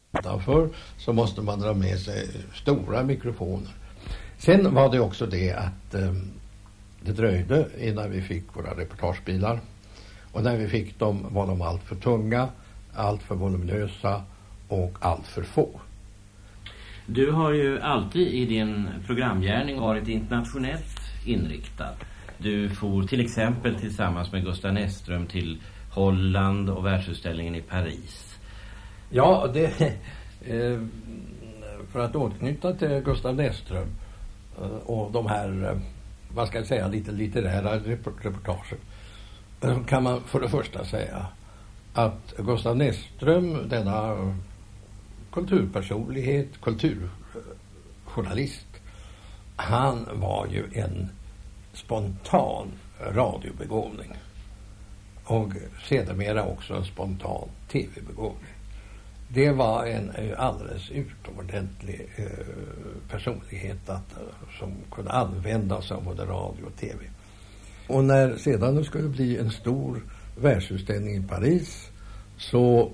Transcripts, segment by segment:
utanför så måste man dra med sig stora mikrofoner. Sen var det också det att det dröjde innan vi fick våra reportagebilar. Och när vi fick dem var de allt för tunga, allt för voluminösa och allt för få. Du har ju alltid i din programgärning varit internationellt inriktad. Du får till exempel tillsammans med Gustav Näsström till Holland och världsutställningen i Paris. Ja, det för att återknyta till Gustav Näsström och de här, vad ska jag säga, lite litterära reportagen, kan man för det första säga att Gustav Näsström, denna kulturpersonlighet, kulturjournalist, han var ju en spontan radiobegåvning och sedermera också en spontan tv-begåvning. Det var en alldeles utomordentlig personlighet som kunde använda sig av både radio och tv. Och när sedan det skulle bli en stor världsutställning i Paris så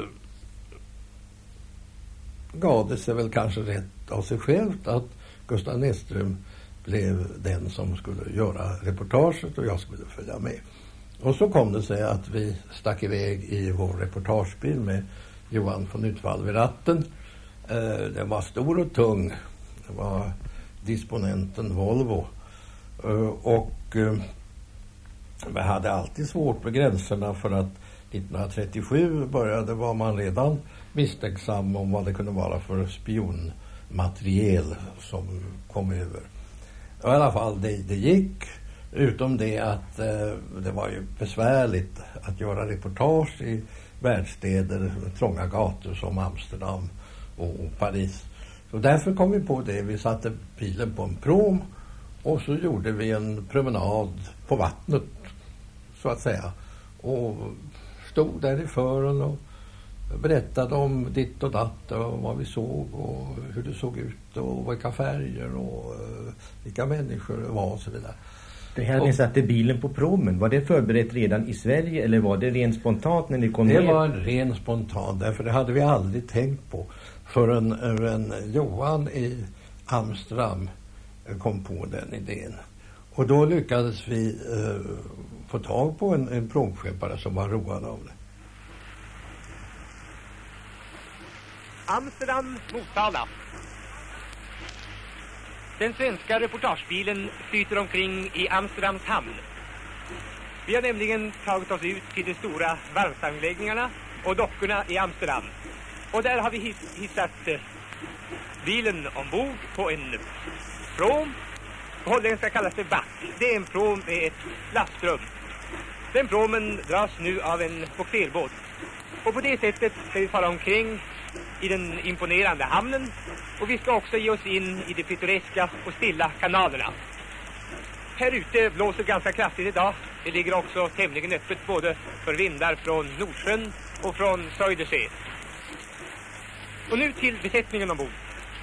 gav det sig väl kanske rätt av sig självt att Gustav Näsström blev den som skulle göra reportaget och jag skulle följa med. Och så kom det sig att vi stack iväg i vår reportagebil med Johan von Utvall vid ratten. Den var stor och tung. Det var disponenten Volvo. Och vi hade alltid svårt med gränserna för att 1937 var man redan misstänksam om vad det kunde vara för spionmateriel som kom över. I alla fall det gick, utom det att det var ju besvärligt att göra reportage i världsstäder, trånga gator som Amsterdam och Paris. Så därför kom vi på det. Vi satte bilen på en prom och så gjorde vi en promenad på vattnet, så att säga. Och stod där i fören och berättade om ditt och datt och vad vi såg och hur det såg ut och vilka färger och vilka människor det var och så vidare. Det här ni satte bilen på promen, var det förberett redan i Sverige eller var det rent spontant när ni kom ner? Det var en ren spontan, därför det hade vi aldrig tänkt på förrän Johan i Amsterdam kom på den idén. Och då lyckades vi få tag på en provskeppare som var road av det. Amsterdam, Motala. Den svenska reportagebilen flyter omkring i Amsterdams hamn. Vi har nämligen tagit oss ut till de stora varvsanläggningarna och dockorna i Amsterdam. Och där har vi hissat bilen ombord på en prom. På holländska kallas det back. Det är en prom med ett lastrum. Den promen dras nu av en bogserbåt. Och på det sättet ska vi fara omkring i den imponerande hamnen och vi ska också ge oss in i de pittoreska och stilla kanalerna. Här ute blåser ganska kraftigt idag. Det ligger också tämligen öppet både för vindar från Nordsjön och från Södersjö. Och nu till besättningen ombord.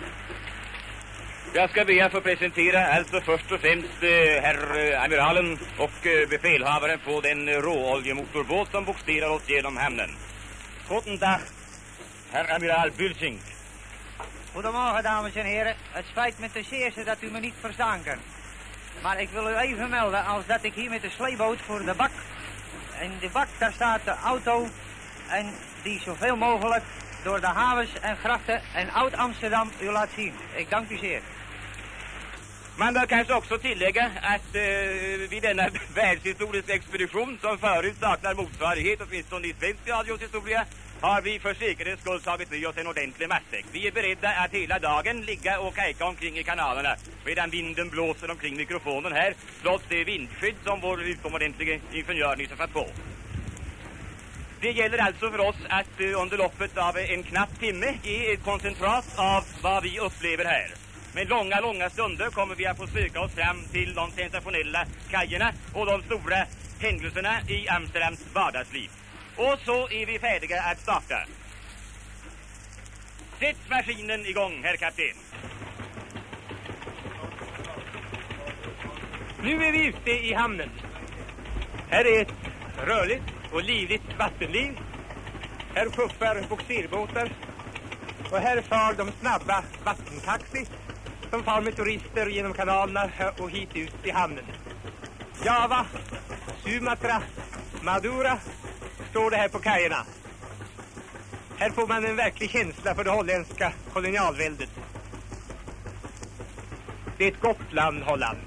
Jag ska be att få presentera alltså först och främst herr amiralen och befälhavaren på den råoljemotorbåt som bogserar oss genom hamnen. Guten Dag, herr amiral Bülsing. Goedemorgen, dames en heren. Het spijt me ten zeerste dat u me niet verstaan kan. Maar ik wil u even melden als dat ik hier met de sleeboot voor de bak. En de bak, daar staat de auto. En die zoveel mogelijk door de havens en grachten en Oud-Amsterdam u laat zien. Ik dank u zeer. Man bör kanske också tillägga att vid denna världshistoriska expedition som förut saknar motsvarighet åtminstone i svensk radios historia har vi för säkerhets skull tagit med oss en ordentlig matsäck. Vi är beredda att hela dagen ligga och kajka omkring i kanalerna medan vinden blåser omkring mikrofonen här trots det vindskydd som vår utomordentliga ingenjör nyss har satt på. Det gäller alltså för oss att under loppet av en knapp timme ge ett koncentrat av vad vi upplever här. Med långa stunder kommer vi att få söka oss fram till de sensationella kajerna och de stora händelserna i Amsterdams vardagsliv. Och så är vi färdiga att starta. Sätt maskinen igång, herr kapten. Nu är vi ute i hamnen. Här är ett rörligt och livligt vattenliv. Här puffar bogserbåtar Och här far de snabba vattentaxi som far med turister genom kanalerna och hit ut i hamnen. Java, Sumatra, Madura står det här på kajerna. Här får man en verklig känsla för det holländska kolonialväldet. Det är ett gott land, Holland.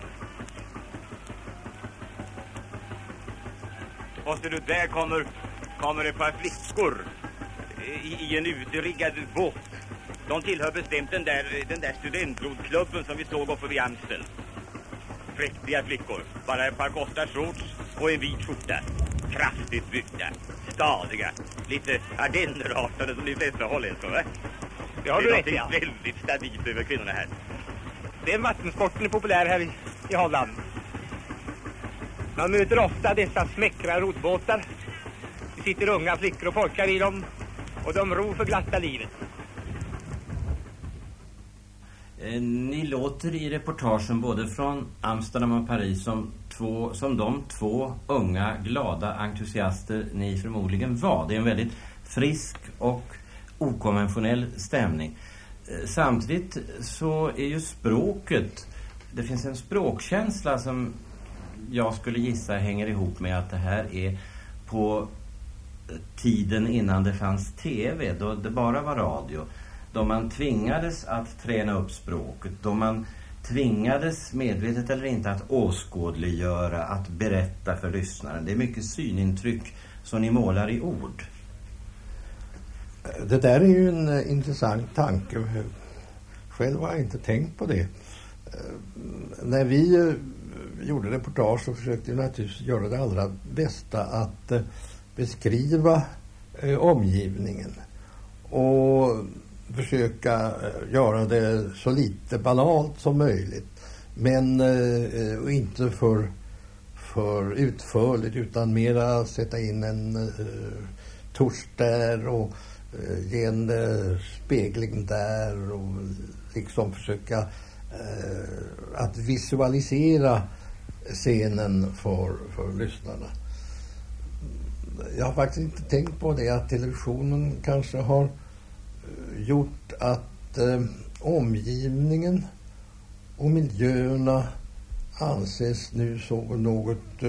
Och så där kommer ett par flickor i en utriggad båt. De tillhör bestämt den där studentrodklubben som vi såg uppe vid Amstel. Präktiga flickor. Bara ett par korta shorts och en vit skjorta. Kraftigt byggda. Stadiga. Lite ardennerartade som de flesta holländska, va? Det har du rätt, ja. Väldigt stabilt över kvinnorna här. Den vattensporten är populär här i Holland. Man möter ofta dessa smäckra roddbåtar. Det sitter unga flickor och pojkar i dem. Och de ror för glatta livet. Ni låter i reportagen både från Amsterdam och Paris som de två unga, glada entusiaster ni förmodligen var. Det är en väldigt frisk och okonventionell stämning. Samtidigt så är ju språket, det finns en språkkänsla som jag skulle gissa hänger ihop med att det här är på tiden innan det fanns tv, då det bara var radio. Då man tvingades att träna upp språket, då man tvingades, medvetet eller inte, att åskådliggöra, att berätta för lyssnaren. Det är mycket synintryck som ni målar i ord. Det där är ju en intressant tanke. Själv har jag inte tänkt på det. När vi gjorde reportage så försökte vi naturligtvis göra det allra bästa att beskriva omgivningen och försöka göra det så lite banalt som möjligt, men inte för utförligt, utan mera sätta in en tusch där och ge en spegling där och liksom försöka att visualisera scenen för lyssnarna. Jag har faktiskt inte tänkt på det, att televisionen kanske har gjort att omgivningen och miljöerna anses nu så något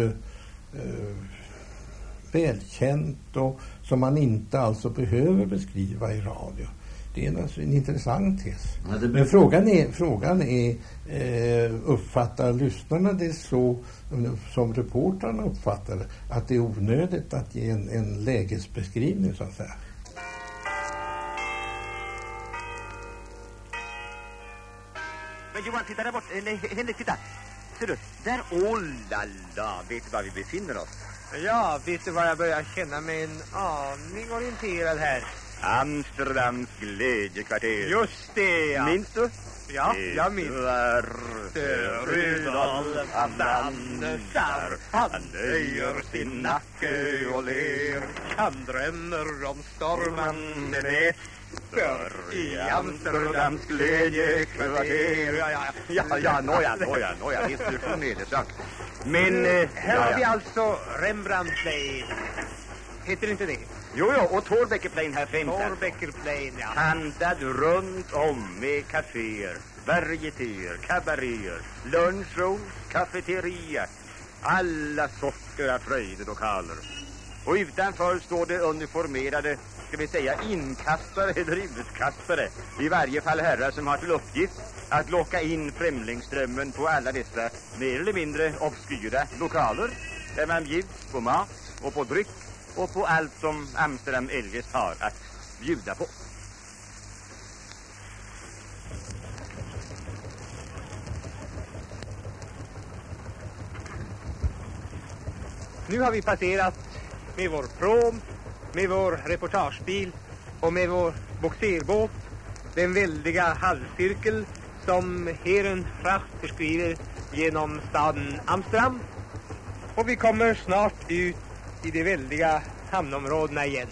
välkänt och som man inte alltså behöver beskriva i radio. Det är naturligtvis en intressant tes. Ja, men frågan är uppfattar lyssnarna det så som reportrarna uppfattar det, att det är onödigt att ge en lägesbeskrivning så att säga? Men Johan, titta där bort. Nej, Henrik, titta. Ser du? Där, oh la la. Vet du var vi befinner oss? Ja, vet du vad, jag börjar känna mig en aning orienterad här. Amsterdams glädjekvarter. Just det, ja. Minns du? Ja, jag minns. Rudolf, han dansar, han nöjer sin nacke och ler. Han drömmer om stormande nätter i Amsterdams glädjekvarter. Ja, nåja, institution är det så. Men här har vi alltså Rembrandtplein. Heter inte det? Jo, och Thorbeckerplein här främst. Thorbeckerplein, ja. Handad runt om med kaféer, varietéer, kabaréer, lunchroom, kafeteria. Alla sorter av fröjdelokaler. Och utanför står det uniformerade, ska vi säga inkastare eller utkastare. I varje fall herrar som har till uppgift att locka in främlingsströmmen på alla dessa mer eller mindre obskyra lokaler. Där man bjuds på mat och på dryck och på allt som Amsterdam eljest har att bjuda på. Nu har vi passerat med vår prom, med vår reportagebil och med vår boxerbåt den väldiga halvcirkel som Herengracht beskriver genom staden Amsterdam. Och vi kommer snart ut i de väldiga hamnområdena igen.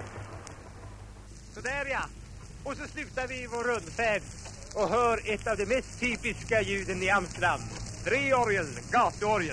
Så där, ja. Och så slutar vi vår rundfärd och hör ett av de mest typiska ljuden i Amsterdam. Drehorgel, gatuorgel.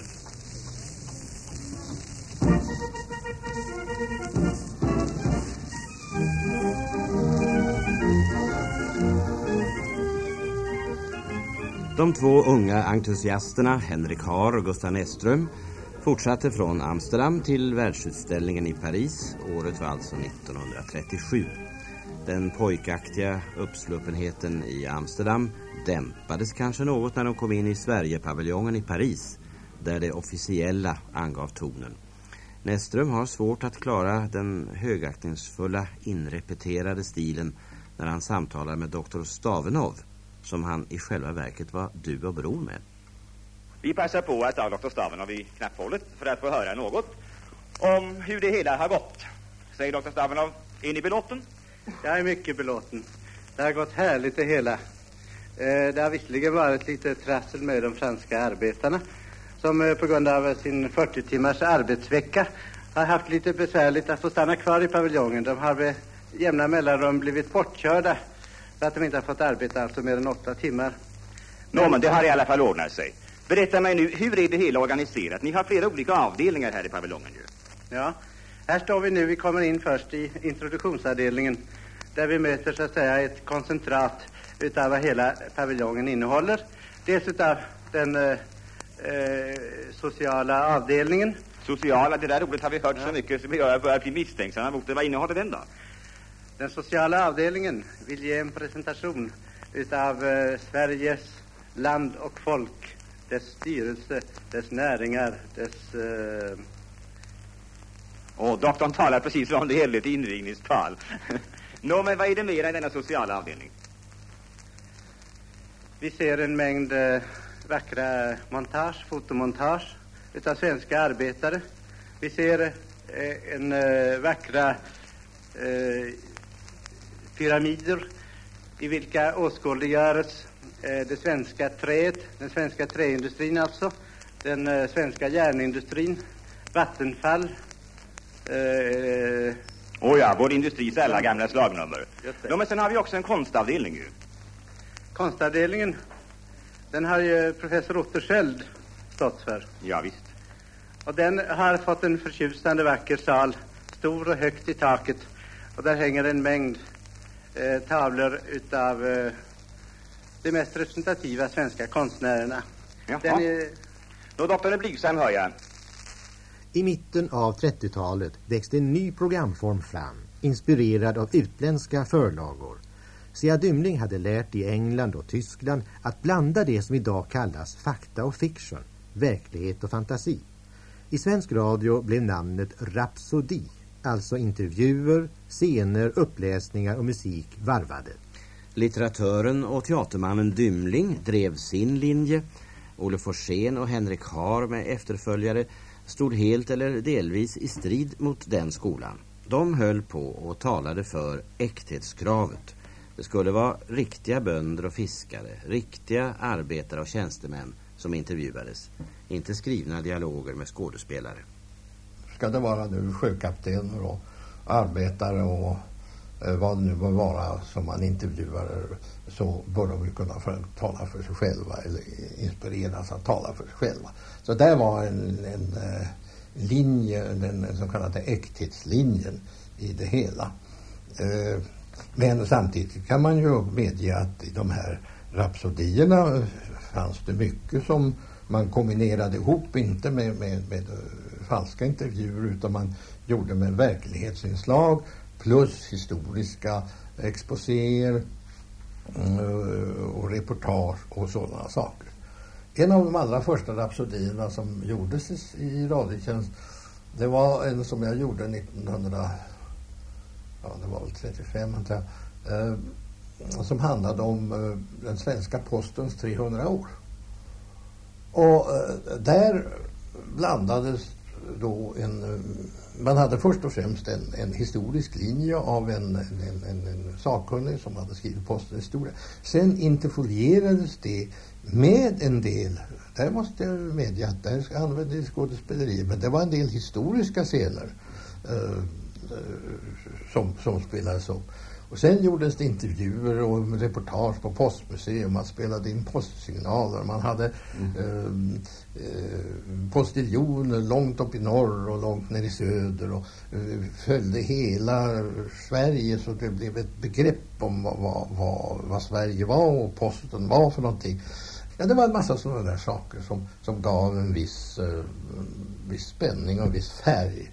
De två unga entusiasterna, Henrik Haar och Gustav Näsström, fortsatte från Amsterdam till världsutställningen i Paris. Året var alltså 1937. Den pojkaktiga uppsluppenheten i Amsterdam dämpades kanske något när de kom in i Sverigepaviljongen i Paris, där det officiella angav tonen. Näsström har svårt att klara den högaktningsfulla inrepeterade stilen när han samtalar med doktor Stavenov, som han i själva verket var du och bror med. Vi passar på att ta doktor Stavenov i knapphålet för att få höra något om hur det hela har gått. Säger doktor Stavenov, är ni belåten? Jag är mycket belåten. Det har gått härligt det hela. Det har visserligen varit lite trassel med de franska arbetarna som på grund av sin 40 timmars arbetsvecka har haft lite besvärligt att få stanna kvar i paviljongen. De har med jämna mellanrum blivit bortkörda för att de inte har fått arbeta alltså mer än 8 timmar. Men det har i alla fall ordnat sig. Berätta mig nu, hur är det hela organiserat? Ni har flera olika avdelningar här i paviljongen ju. Ja, här står vi nu. Vi kommer in först i introduktionsavdelningen där vi möter så att säga ett koncentrat utav vad hela paviljongen innehåller. Dels utav den sociala avdelningen. Sociala, det där ordet har vi hört så mycket så vi börjar bli misstänksamma mot det. Vad innehåller den då? Den sociala avdelningen vill ge en presentation utav Sveriges land och folk, dess styrelse, dess näringar, dess... doktorn talar precis som det gäller ett invigningstal. Men vad är det mer i denna sociala avdelning? Vi ser en mängd vackra montage, fotomontage utav svenska arbetare. Vi ser en vackra pyramider i vilka åskådliggörs det svenska träet, den svenska träindustrin alltså, den svenska järnindustrin, Vattenfall. Vår industris alla gamla slagnummer. Men sen har vi också en konstavdelning ju. Konstavdelningen, den har ju professor Otto Sköld stått för. Ja, visst. Och den har fått en förtjusande vacker sal, stor och högt i taket. Och där hänger en mängd tavlor utav de mest representativa svenska konstnärerna. Jaha. Då doktorn är blygsam, hör jag. I mitten av 30-talet växte en ny programform fram, inspirerad av utländska förlagor. Sia Dymling hade lärt i England och Tyskland att blanda det som idag kallas fakta och fiction, verklighet och fantasi. I svensk radio blev namnet Rapsodi, alltså intervjuer, scener, uppläsningar och musik varvade. Litteratören och teatermannen Dymling drev sin linje. Olle Forsén och Henrik Haar med efterföljare stod helt eller delvis i strid mot den skolan. De höll på och talade för äkthetskravet. Det skulle vara riktiga bönder och fiskare, riktiga arbetare och tjänstemän som intervjuades. Inte skrivna dialoger med skådespelare. Ska det vara nu sjökaptener och arbetare och vad det nu bör vara som man intervjuar, så bör de ju kunna tala för sig själva eller inspireras att tala för sig själva. Så där var en linje, den så kallade äkthetslinjen i det hela. Men samtidigt kan man ju medge att i de här rapsodierna fanns det mycket som man kombinerade ihop, inte med falska intervjuer, utan man gjorde med verklighetsinslag plus historiska exposéer och reportage och sådana saker. En av de allra första rapsodierna som gjordes i Radiotjänst, det var en som jag gjorde 1935 antar jag, som handlade om den svenska postens 300 år. Och där blandades då man hade först och främst en historisk linje av en sakkunnig som hade skrivit postens historia. Sen interfolierades det med en del, där måste jag medge att där använde skådespeleri, men det var en del historiska scener som spelades upp. Och sen gjordes det intervjuer och reportage på postmuseum. Man spelade in postsignaler. Man hade postiljoner långt upp i norr och långt ner i söder. Och följde hela Sverige, så det blev ett begrepp om vad Sverige var och posten var för någonting. Ja, det var en massa sådana där saker som gav en viss spänning och en viss färg.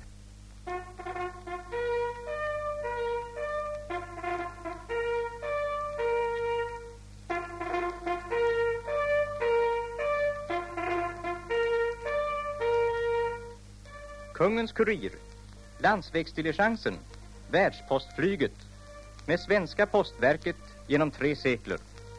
Kungens kurir, landsvägsdiligensen, världspostflyget, med svenska postverket genom 3 sekler.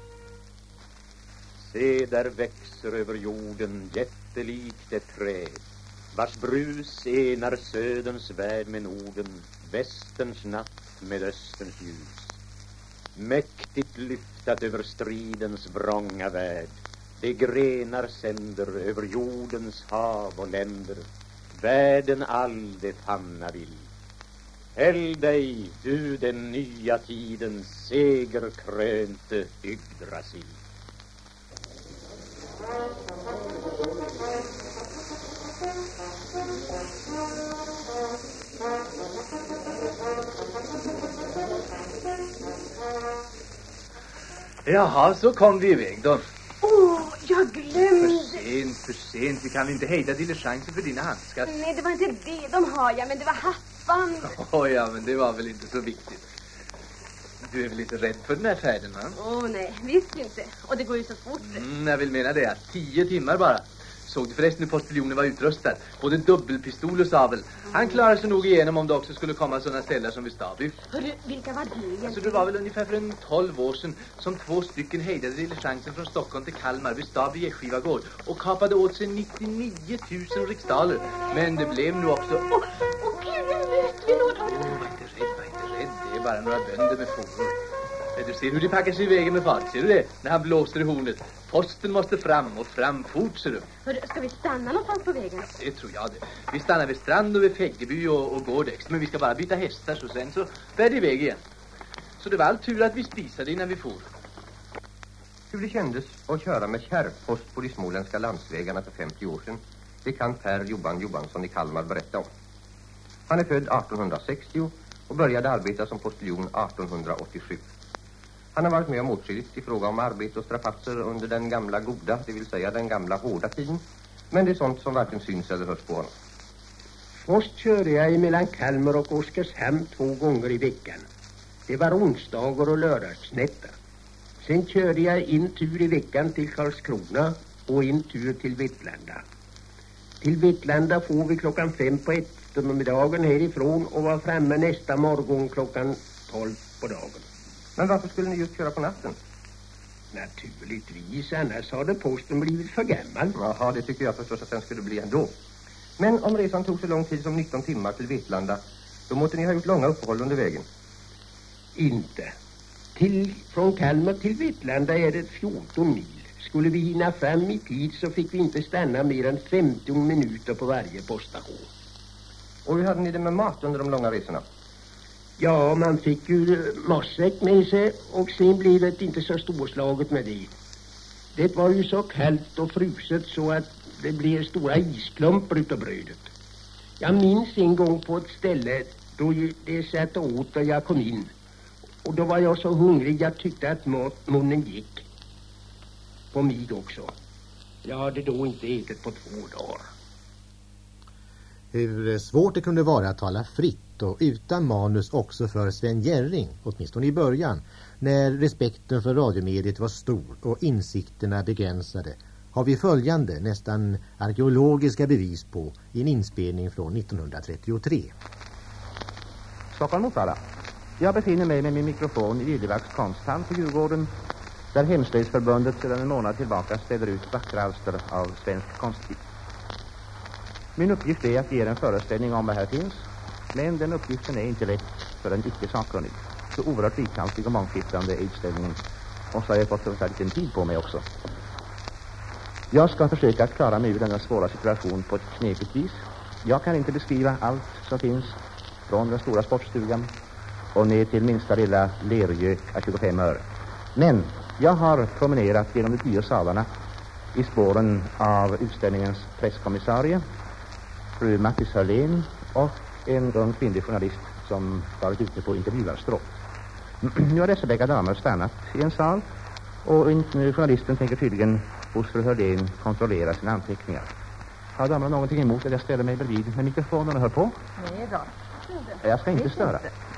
Se, där växer över jorden jättelikt ett träd, vars brus enar söderns värld med Norden, västerns natt med österns ljus. Mäktigt lyftat över stridens vrånga värld, de grenar sänder över jordens hav och länder, världen all det famna vill. Häll dig, du den nya tidens segerkrönte Yggdrasil. Jaha, så kom vi iväg då. Jag glömde. För sent. Vi kan inte hejda diligensen för dina handskar. Nej, det var inte det de har jag, men det var hattband. Ja, men det var väl inte så viktigt. Du är väl lite rädd för den här färden, va? Nej, visst inte. Och det går ju så fort. Jag vill mena det, 10 timmar bara. Såg du förresten hur postiljonen var utrustad? Både dubbelpistol och sabel. Han klarar sig nog igenom om det också skulle komma sådana ställen som vid Staby. Hörru, vilka var det egentligen? Alltså, det var väl ungefär för 12 år sedan som 2 stycken hejdade diligensen från Stockholm till Kalmar vid Staby Gästgivagård och kapade åt sig 99 000 riksdaler. Men det blev nu också... Okej, nu vet vi något. Var inte rädd. Det är bara några bönder med fåror. Du ser hur de packar sig i vägen med fart. Ser du det? När han blåser i hornet. Posten måste fram och fram fort, ser du. Hörru, ska vi stanna någonstans på vägen? Det tror jag det. Vi stannar vid Strand och vid Fäggeby och Gårdex. Men vi ska bara byta hästar så sen så bär det iväg igen. Så det var all tur att vi spisade innan vi for. Hur det kändes att köra med kärrpost på de småländska landsvägarna för 50 år sedan, det kan Per Johan Johansson i Kalmar berätta om. Han är född 1860 och började arbeta som postiljon 1887. Han har varit med om åtskilligt i fråga om arbete och strapatser under den gamla goda, det vill säga den gamla hårda tiden. Men det är sånt som varken syns eller hörs på honom. Först körde jag mellan Kalmar och Oskarshamn 2 gånger i veckan. Det var onsdagar och lördagsnätter. Sen körde jag en tur i veckan till Karlskrona och en tur till Vetlanda. Till Vetlanda får vi 5:00 på eftermiddagen härifrån och var framme nästa morgon 12:00 på dagen. Men varför skulle ni just köra på natten? Naturligtvis, annars hade posten blivit för gammal. Jaha, det tycker jag förstås att den skulle bli ändå. Men om resan tog så lång tid som 19 timmar till Vetlanda, då måste ni ha gjort långa uppehåll under vägen. Inte. Från Kalmar till Vetlanda är det 14 mil. Skulle vi hinna fram i tid så fick vi inte stanna mer än 15 minuter på varje poststation. Och hur hade ni det med mat under de långa resorna? Ja, man fick ju matsäck med sig och sen blev det inte så storslaget med det. Det var ju så kallt och fruset så att det blev stora isklumpar utav brödet. Jag minns en gång på ett ställe då det satt åt och jag kom in. Och då var jag så hungrig jag tyckte att munnen gick. På mig också. Jag hade då inte ätit på 2 dagar. Hur svårt det kunde vara att tala fritt och utan manus också för Sven Jerring, åtminstone i början, när respekten för radiomediet var stor och insikterna begränsade, har vi följande nästan arkeologiska bevis på i en inspelning från 1933. Stockholm Motala. Jag befinner mig med min mikrofon i Liljevalchs konsthall på Djurgården, där Hemslöjdsförbundet sedan en månad tillbaka ställer ut vackra alster av svensk konststil. Min uppgift är att ge en föreställning om vad här finns, men den uppgiften är inte lätt för en icke-sakkunnig. Så oerhört rikhaltig och mångskiftande är utställningen, och så har jag fått ungefär liten tid på mig också. Jag ska försöka att klara mig ur denna svåra situation på ett knepigt vis. Jag kan inte beskriva allt som finns från den stora sportstugan och ner till minsta lilla lergök av 25 öre. Men jag har promenerat genom de 10 salarna i spåren av utställningens presskommissarie, fru Mattis Hörlén, och en ung kvinnlig journalist som varit ute på intervjuarstråk. Nu har dessa bägge damer stannat i en sal, och journalisten tänker tydligen hos fru Hörlén kontrollera sina anteckningar. Har damerna någonting emot att jag ställer mig bredvid med mikrofonen och hör på? Nej då. Jag ska inte störa.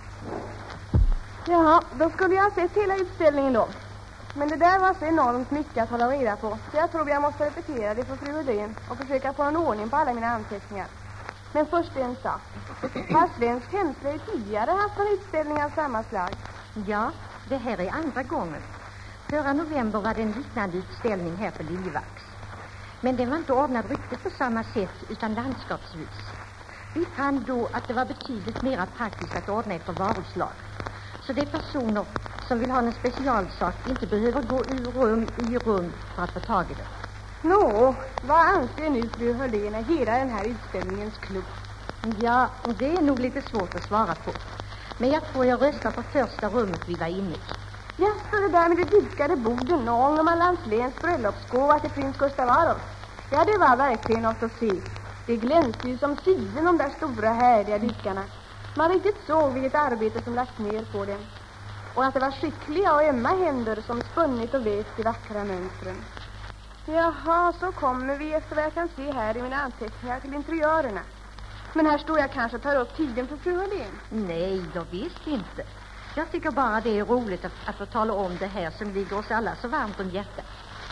Jaha, då skulle jag ha sett hela utställningen då. Men det där var så enormt mycket att hålla reda på. Så jag tror jag måste repetera det för fru Hörlén och försöka få en ordning på alla mina anteckningar. Men först en sak. Har Svensk Hemslöjd tidigare haft en utställning av samma slag? Ja, det här är andra gången. Förra november var det en liknande utställning här på Liljevax. Men den var inte ordnad riktigt på samma sätt utan landskapsvis. Vi fann då att det var betydligt mer praktiskt att ordna efter varuslag. Så de personer som vill ha en specialsak inte behöver gå ur rum i rum för att få tag i det. Nå, vad anser nu fru Hörlén är hela den här utställningens klubb? Ja, det är nog lite svårt att svara på. Men jag tror jag röstar på första rummet vi var inne i. Ja, för det där med de dukade borden och Ångermanlands läns bröllopsgåva till prins Gustav Adolf. Ja, det var verkligen något att se. Det glänste ju som siden de där stora härliga dukarna. Man riktigt såg vilket arbete som lagt ner på dem. Och att det var skickliga och ömma händer som spunnit och vävt de vackra mönstren. Jaha, så kommer vi efter vad jag kan se här i mina anteckningar till interiörerna. Men här står jag kanske och tar upp tiden för fru Hörlén. Nej, då visst inte. Jag tycker bara det är roligt att få tala om det här som ligger oss alla så varmt om hjärtat.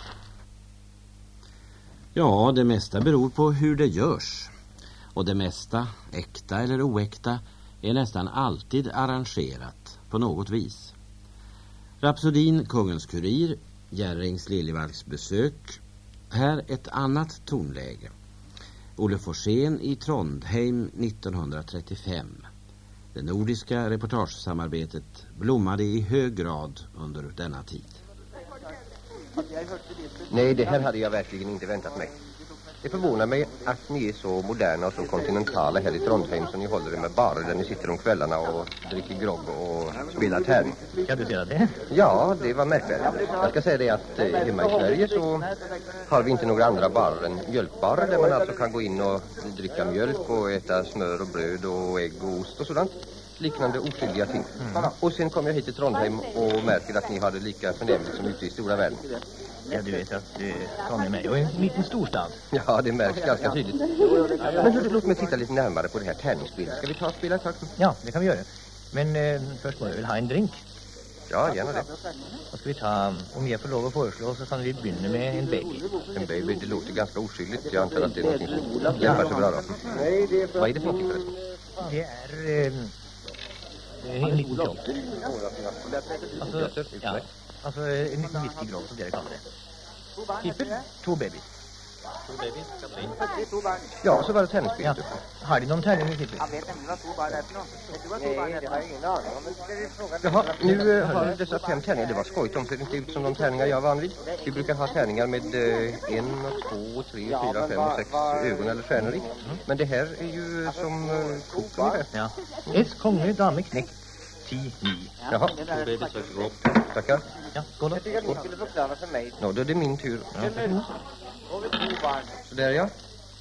Ja, det mesta beror på hur det görs. Och det mesta, äkta eller oäkta, är nästan alltid arrangerat på något vis. Rapsodin Kungens kurir, Jerrings Liljevalchs besök. Här ett annat tonläge. Olle Forsén i Trondheim 1935. Det nordiska reportagesamarbetet blommade i hög grad under denna tid. Nej, det här hade jag verkligen inte väntat mig. Det förvånar mig att ni är så moderna och så kontinentala här i Trondheim som ni håller det med barer där ni sitter om kvällarna och dricker grogg och spelar tärning. Kan du säga det? Ja, det var märkvärdigt. Jag ska säga det att hemma i Sverige så har vi inte några andra barer än mjölkbarer där man alltså kan gå in och dricka mjölk och äta smör och bröd och ägg och ost och sådant. Liknande oskyldiga ting. Och sen kom jag hit till Trondheim och märker att ni har det lika förnämligt som ute i stora världen. Ja, du vet att Trondheim är ju en liten storstad. Ja, det märks ganska tydligt. Men låt mig titta lite närmare på det här tärningsspelet. Ska vi ta och spela ett tag? Ja, det kan vi göra. Men först må jag väl ha en drink. Ja, gärna det. Vad ska vi ta? Om jag får lov att föreslå så kan vi börja med en baby. En baby, det låter ganska oskyldigt. Jag antar att det är något som lämpar sig bra då. Vad är det för någonting förresten? Det är en liten grogg. Alltså en liten whiskygrogg som det kallar det. Kipper, två babys. Ja, så var det tärningsspel. Ja. Har de någon tärning i Kipper? Jaha, nu har dessa 5 tärningar. Det var skojt, de ser inte ut som de tärningar jag är van vid. Vi brukar ha tärningar med 1, 2, 3, 4, 5 och 6 ögon eller stjärnor i. Men det här är ju som kort ungefär. Ja. Ett konge, dame, knäck. 10, 9. Jaha. Tackar. Ja, skål då. Nå, då är det min tur. Så där ja.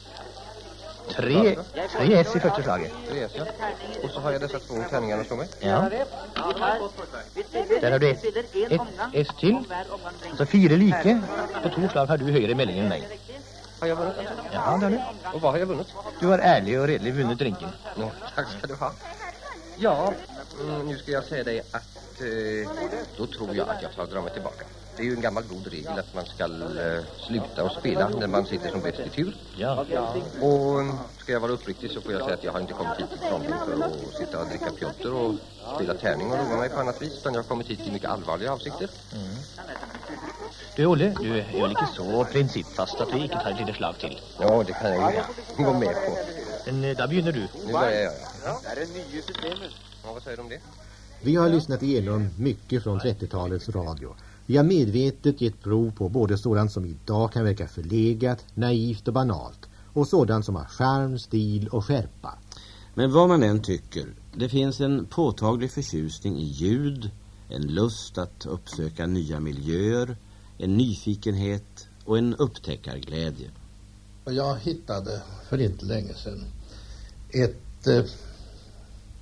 3 S i första slaget. 3 S, ja. Och så har jag dessa 2 tärningarna som mig. Ja. Där har du ett S till. Så 4 lika. På 2 slag har du högre melding än mig. Har jag vunnit alltså? Ja, det har du. Och vad har jag vunnit? Du har ärlig och redlig vunnit drinken. Nå, tack ska du ha. Ja, nu ska jag säga dig att då tror jag att jag drar mig tillbaka. Det är ju en gammal god regel att man ska sluta och spela när man sitter som bäst i tur. Ja. Och ska jag vara uppriktig så får jag säga att jag har inte kommit hit till Trondheim för att sitta och dricka pjotter och spela tärning och roa mig på annat vis. Utan jag har kommit hit i mycket allvarliga avsikter. Mm. Du Olle, du är ju lite så principfast att du inte tar ett litet slag till. Ja, det kan jag ju gå med på. Men där begynner du. Nu börjar jag, ja. Det är det nya systemet. Ja, vad säger du om det? Vi har lyssnat igenom mycket från 30-talets radio. Vi har medvetet gett prov på både sådant som idag kan verka förlegat, naivt och banalt och sådant som har charm, stil och skärpa. Men vad man än tycker, det finns en påtaglig förtjusning i ljud, en lust att uppsöka nya miljöer, en nyfikenhet och en upptäckarglädje. Jag hittade för inte länge sedan ett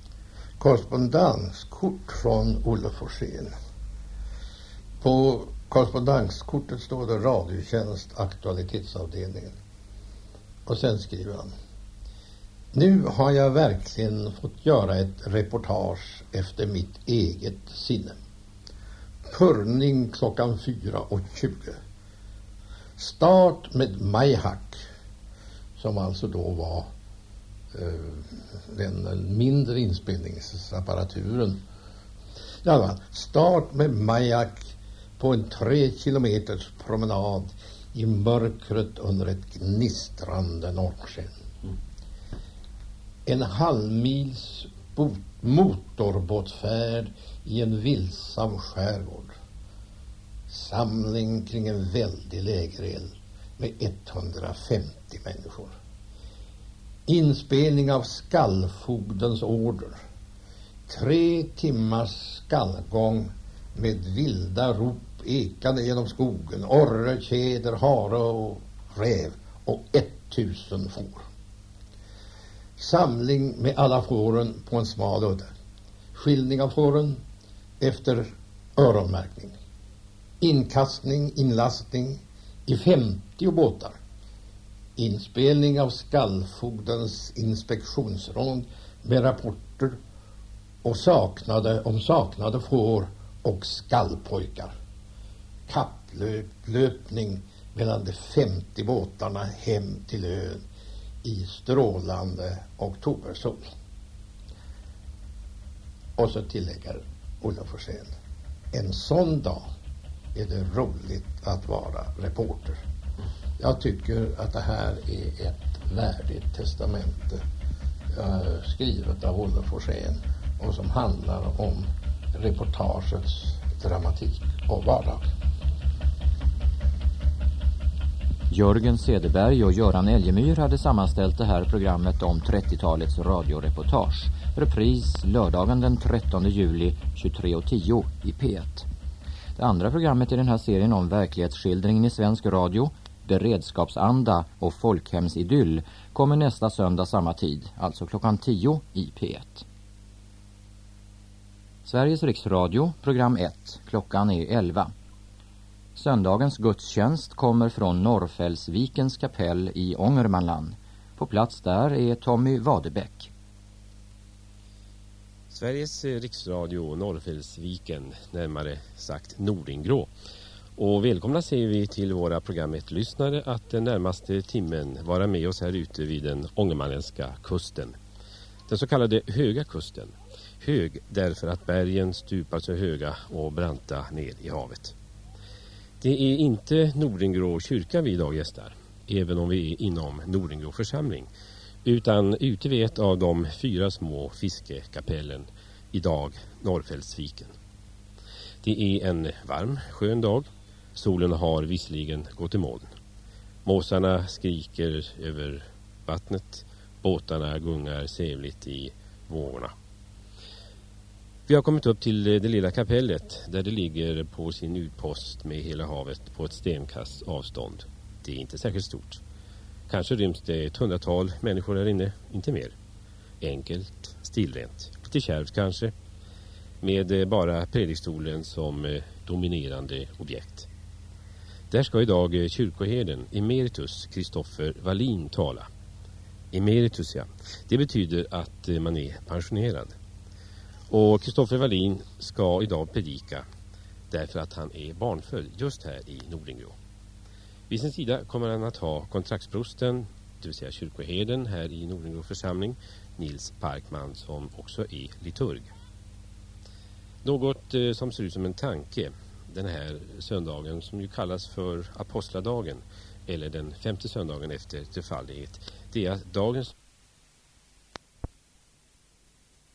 korrespondenskort från Olle Forsén. På korrespondenskortet står det radiotjänst aktualitetsavdelningen. Och sen skriver han: nu har jag verkligen fått göra ett reportage efter mitt eget sinne. Purning klockan 4:20. Start med Majhak, som alltså då var den mindre inspelningsapparaturen. Ja, start med Majhak på en 3 kilometers promenad i mörkret under ett gnistrande norrsken. En halvmils motorbåtfärd i en vilsam skärgård. Samling kring en väldig lägereld med 150 människor. Inspelning av skallfogdens order. 3 timmars skallgång med vilda rop ekande genom skogen. Orre, tjäder, hare och räv och 1000 får. Samling med alla fåren på en smal udde. Skiljning av fåren efter öronmärkning. Inkastning, inlastning i 50 båtar. Inspelning av skallfogdens inspektionsrond med rapporter och saknade får och skallpojkar. Kapplöpning mellan de 50 båtarna hem till ön i strålande oktobersol. Och så tillägger Olle Forsén: en sån dag är det roligt att vara reporter. Jag tycker att det här är ett värdigt testamente skrivet av Olle Forsén och som handlar om reportagets dramatik och vardag. Jörgen Cederberg och Göran Elgemyr hade sammanställt det här programmet om 30-talets radioreportage. Repris lördagen den 13 juli 23:10 i P1. Det andra programmet i den här serien om verklighetsskildringen i svensk radio, beredskapsanda och folkhemsidyll, kommer nästa söndag samma tid, alltså klockan 10 i P1. Sveriges riksradio, program 1, klockan är 11. Söndagens gudstjänst kommer från Norrfällsvikens kapell i Ångermanland. På plats där är Tommy Vadebäck. Sveriges riksradio Norrfällsviken, närmare sagt Nordingrå. Och välkomna säger vi till våra program 1-lyssnare att den närmaste timmen vara med oss här ute vid den ångermanländska kusten. Den så kallade höga kusten. Hög därför att bergen stupar så höga och branta ner i havet. Det är inte Nordingrå kyrka vi idag gästar, även om vi är inom Nordingrå församling, utan ute vid ett av de 4 små fiskekapellen, idag Norrfällsviken. Det är en varm, skön dag. Solen har visserligen gått i moln. Måsarna skriker över vattnet, båtarna gungar sävligt i vågorna. Vi har kommit upp till det lilla kapellet där det ligger på sin utpost med hela havet på ett stenkast avstånd. Det är inte särskilt stort. Kanske ryms det 100-tal människor där inne, inte mer. Enkelt, stillrent, lite kärvt kanske, med bara predikstolen som dominerande objekt. Där ska idag kyrkoherden Emeritus Kristoffer Wallin tala. Emeritus, ja. Det betyder att man är pensionerad. Och Kristoffer Wallin ska idag predika därför att han är barnfödd just här i Nordingrå. Vid sin sida kommer han att ha kontraktsprosten, det vill säga kyrkoherden här i Nordingrå församling, Nils Parkman, som också är liturg. Något som ser ut som en tanke den här söndagen som ju kallas för apostladagen eller den 5:e söndagen efter trefaldighet, det är att dagens